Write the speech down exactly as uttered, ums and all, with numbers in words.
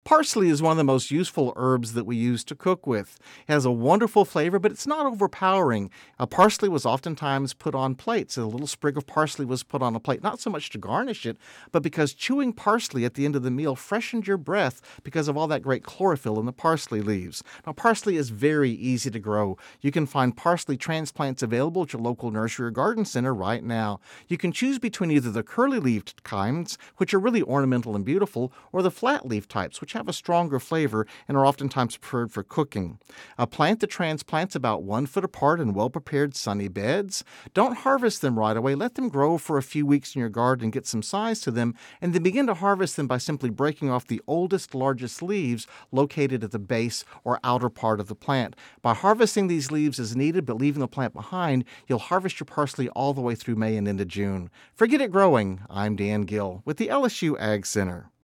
Parsley is one of the most useful herbs that we use to cook with. It has a wonderful flavor, but it's not overpowering. Uh, parsley was oftentimes put on plates. A little sprig of parsley was put on a plate, not so much to garnish it, but because chewing parsley at the end of the meal freshened your breath because of all that great chlorophyll in the parsley leaves. Now, parsley is very easy to grow. You can find parsley transplants available at your local nursery or garden center right now. You can choose between either the curly-leaved kinds, which are really ornamental and beautiful, or the flat-leaf types, which have a stronger flavor and are oftentimes preferred for cooking. Uh, plant the transplants about one foot apart in well-prepared sunny beds. Don't harvest them right away. Let them grow for a few weeks in your garden and get some size to them, and then begin to harvest them by simply breaking off the oldest, largest leaves located at the base or outer part of the plant. By harvesting these leaves as needed but leaving the plant behind, you'll harvest your parsley all the way through May and into June. Forget it growing. I'm Dan Gill with the L S U Ag Center.